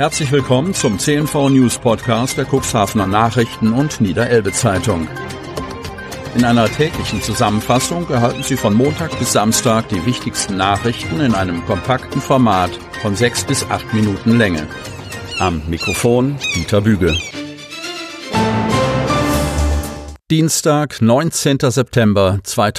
Herzlich willkommen zum CNV News Podcast der Cuxhavener Nachrichten und Niederelbe Zeitung. In einer täglichen Zusammenfassung erhalten Sie von Montag bis Samstag die wichtigsten Nachrichten in einem kompakten Format von 6 bis 8 Minuten Länge. Am Mikrofon Dieter Büge. Dienstag, 19. September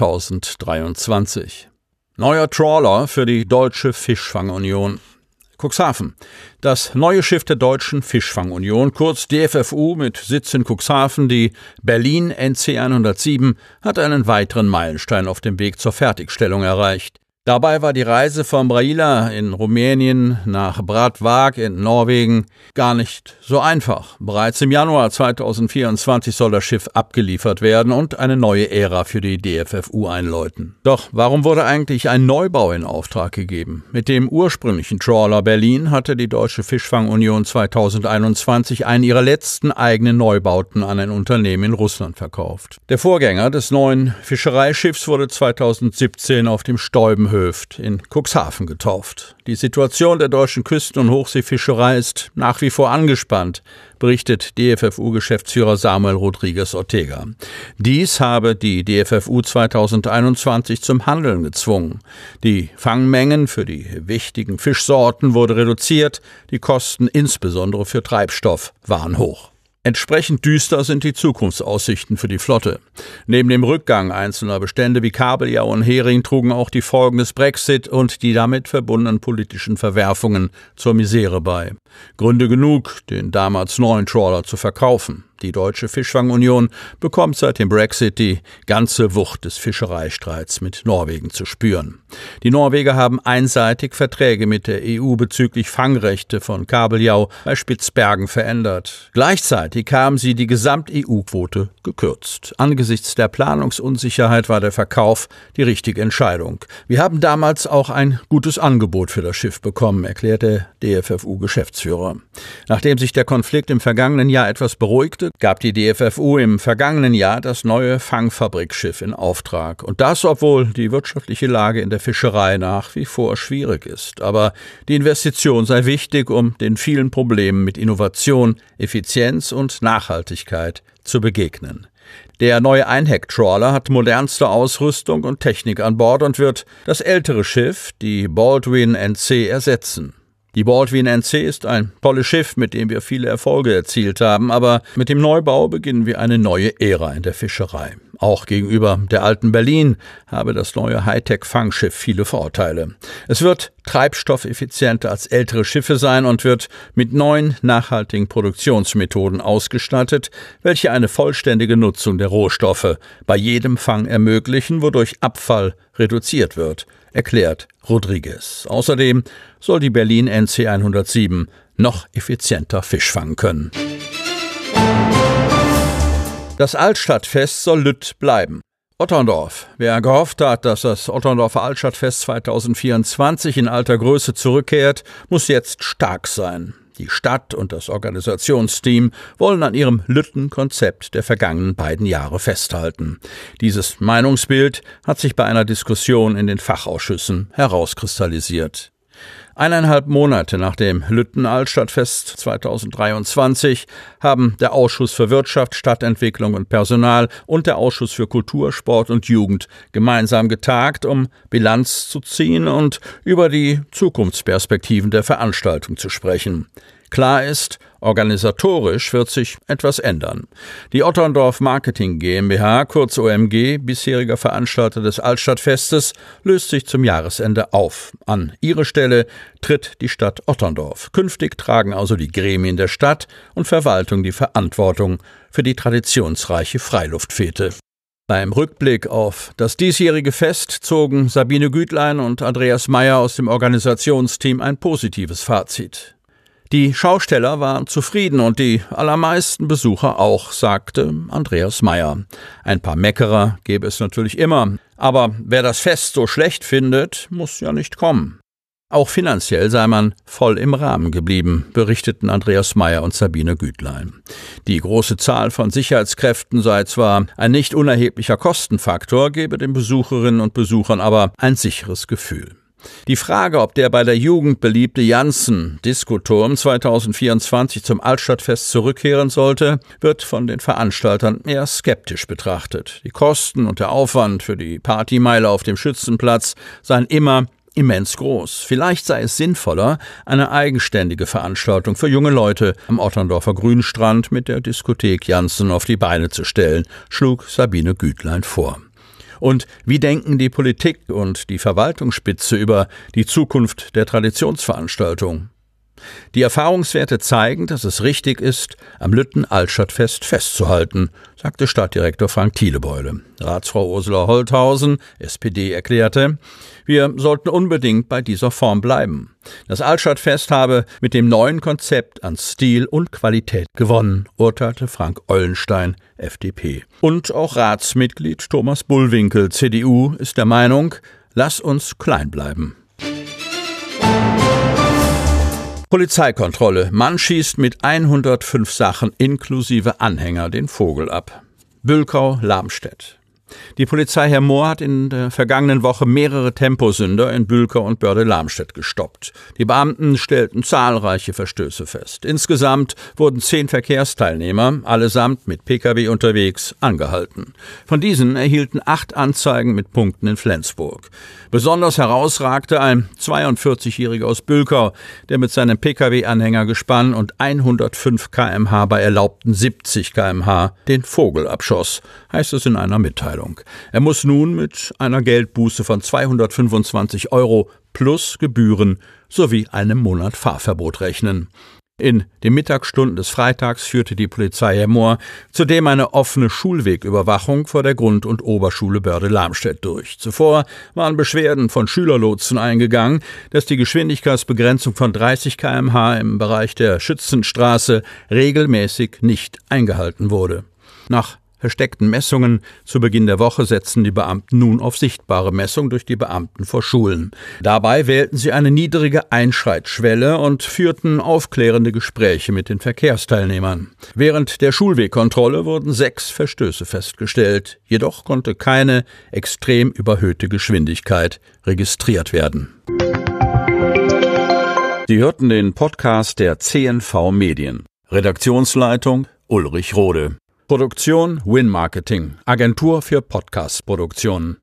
2023. Neuer Trawler für die Deutsche Fischfangunion. Cuxhaven. Das neue Schiff der Deutschen Fischfangunion, kurz DFFU mit Sitz in Cuxhaven, die Berlin NC 107, hat einen weiteren Meilenstein auf dem Weg zur Fertigstellung erreicht. Dabei war die Reise von Brăila in Rumänien nach Bratvaag in Norwegen gar nicht so einfach. Bereits im Januar 2024 soll das Schiff abgeliefert werden und eine neue Ära für die DFFU einläuten. Doch warum wurde eigentlich ein Neubau in Auftrag gegeben? Mit dem ursprünglichen Trawler Berlin hatte die Deutsche Fischfangunion 2021 einen ihrer letzten eigenen Neubauten an ein Unternehmen in Russland verkauft. Der Vorgänger des neuen Fischereischiffs wurde 2017 auf dem Stäubenhöft in Cuxhaven getauft. Die Situation der deutschen Küsten- und Hochseefischerei ist nach wie vor angespannt, berichtet DFFU-Geschäftsführer Samuel Rodriguez Ortega. Dies habe die DFFU 2021 zum Handeln gezwungen. Die Fangmengen für die wichtigen Fischsorten wurde reduziert, die Kosten insbesondere für Treibstoff waren hoch. Entsprechend düster sind die Zukunftsaussichten für die Flotte. Neben dem Rückgang einzelner Bestände wie Kabeljau und Hering trugen auch die Folgen des Brexit und die damit verbundenen politischen Verwerfungen zur Misere bei. Gründe genug, den damals neuen Trawler zu verkaufen. Die Deutsche Fischfangunion bekommt seit dem Brexit die ganze Wucht des Fischereistreits mit Norwegen zu spüren. Die Norweger haben einseitig Verträge mit der EU bezüglich Fangrechte von Kabeljau bei Spitzbergen verändert. Gleichzeitig haben sie die Gesamt-EU-Quote gekürzt. Angesichts der Planungsunsicherheit war der Verkauf die richtige Entscheidung. Wir haben damals auch ein gutes Angebot für das Schiff bekommen, erklärt der DFFU-Geschäftsführer. Nachdem sich der Konflikt im vergangenen Jahr etwas beruhigte, gab die DFFU im vergangenen Jahr das neue Fangfabrikschiff in Auftrag. Und das, obwohl die wirtschaftliche Lage in der Fischerei nach wie vor schwierig ist. Aber die Investition sei wichtig, um den vielen Problemen mit Innovation, Effizienz und Nachhaltigkeit zu begegnen. Der neue Einheck-Trawler hat modernste Ausrüstung und Technik an Bord und wird das ältere Schiff, die Baldwin NC, ersetzen. Die Baldwin NC ist ein tolles Schiff, mit dem wir viele Erfolge erzielt haben, aber mit dem Neubau beginnen wir eine neue Ära in der Fischerei. Auch gegenüber der alten Berlin habe das neue Hightech-Fangschiff viele Vorteile. Es wird treibstoffeffizienter als ältere Schiffe sein und wird mit neuen, nachhaltigen Produktionsmethoden ausgestattet, welche eine vollständige Nutzung der Rohstoffe bei jedem Fang ermöglichen, wodurch Abfall reduziert wird, erklärt Rodriguez. Außerdem soll die Berlin NC 107 noch effizienter Fisch fangen können. Das Altstadtfest soll Lütt bleiben. Otterndorf. Wer gehofft hat, dass das Otterndorfer Altstadtfest 2024 in alter Größe zurückkehrt, muss jetzt stark sein. Die Stadt und das Organisationsteam wollen an ihrem Lütten-Konzept der vergangenen beiden Jahre festhalten. Dieses Meinungsbild hat sich bei einer Diskussion in den Fachausschüssen herauskristallisiert. 1,5 Monate nach dem Lütten-Altstadtfest 2023 haben der Ausschuss für Wirtschaft, Stadtentwicklung und Personal und der Ausschuss für Kultur, Sport und Jugend gemeinsam getagt, um Bilanz zu ziehen und über die Zukunftsperspektiven der Veranstaltung zu sprechen. Klar ist, organisatorisch wird sich etwas ändern. Die Otterndorf Marketing GmbH, kurz OMG, bisheriger Veranstalter des Altstadtfestes, löst sich zum Jahresende auf. An ihre Stelle tritt die Stadt Otterndorf. Künftig tragen also die Gremien der Stadt und Verwaltung die Verantwortung für die traditionsreiche Freiluftfete. Beim Rückblick auf das diesjährige Fest zogen Sabine Gütlein und Andreas Meyer aus dem Organisationsteam ein positives Fazit. Die Schausteller waren zufrieden und die allermeisten Besucher auch, sagte Andreas Meyer. Ein paar Meckerer gäbe es natürlich immer, aber wer das Fest so schlecht findet, muss ja nicht kommen. Auch finanziell sei man voll im Rahmen geblieben, berichteten Andreas Meyer und Sabine Gütlein. Die große Zahl von Sicherheitskräften sei zwar ein nicht unerheblicher Kostenfaktor, gebe den Besucherinnen und Besuchern aber ein sicheres Gefühl. Die Frage, ob der bei der Jugend beliebte Janssen-Diskoturm 2024 zum Altstadtfest zurückkehren sollte, wird von den Veranstaltern eher skeptisch betrachtet. Die Kosten und der Aufwand für die Partymeile auf dem Schützenplatz seien immer immens groß. Vielleicht sei es sinnvoller, eine eigenständige Veranstaltung für junge Leute am Otterndorfer Grünstrand mit der Diskothek Janssen auf die Beine zu stellen, schlug Sabine Gütlein vor. Und wie denken die Politik und die Verwaltungsspitze über die Zukunft der Traditionsveranstaltung? Die Erfahrungswerte zeigen, dass es richtig ist, am Lütten-Altstadtfest festzuhalten, sagte Stadtdirektor Frank Thielebeule. Ratsfrau Ursula Holthausen, SPD, erklärte, wir sollten unbedingt bei dieser Form bleiben. Das Altstadtfest habe mit dem neuen Konzept an Stil und Qualität gewonnen, urteilte Frank Eulenstein, FDP. Und auch Ratsmitglied Thomas Bullwinkel, CDU, ist der Meinung, lass uns klein bleiben. Polizeikontrolle. Mann schießt mit 105 Sachen inklusive Anhänger den Vogel ab. Bülkau-Lamstedt. Die Polizei Herr Mohr hat in der vergangenen Woche mehrere Temposünder in Bülkau und Börde-Lamstedt gestoppt. Die Beamten stellten zahlreiche Verstöße fest. Insgesamt wurden 10 Verkehrsteilnehmer, allesamt mit Pkw unterwegs, angehalten. Von diesen erhielten 8 Anzeigen mit Punkten in Flensburg. Besonders herausragte ein 42-Jähriger aus Bülkau, der mit seinem Pkw-Anhängergespann und 105 km/h bei erlaubten 70 km/h den Vogel abschoss, heißt es in einer Mitteilung. Er muss nun mit einer Geldbuße von 225 € plus Gebühren sowie einem Monat Fahrverbot rechnen. In den Mittagsstunden des Freitags führte die Polizei Herr Mohr zudem eine offene Schulwegüberwachung vor der Grund- und Oberschule Börde-Lamstedt durch. Zuvor waren Beschwerden von Schülerlotsen eingegangen, dass die Geschwindigkeitsbegrenzung von 30 km/h im Bereich der Schützenstraße regelmäßig nicht eingehalten wurde. Nach versteckten Messungen zu Beginn der Woche setzen die Beamten nun auf sichtbare Messung durch die Beamten vor Schulen. Dabei wählten sie eine niedrige Einschreitschwelle und führten aufklärende Gespräche mit den Verkehrsteilnehmern. Während der Schulwegkontrolle wurden 6 Verstöße festgestellt, jedoch konnte keine extrem überhöhte Geschwindigkeit registriert werden. Sie hörten den Podcast der CNV Medien. Redaktionsleitung Ulrich Rode. Produktion Win Marketing, Agentur für Podcast-Produktionen.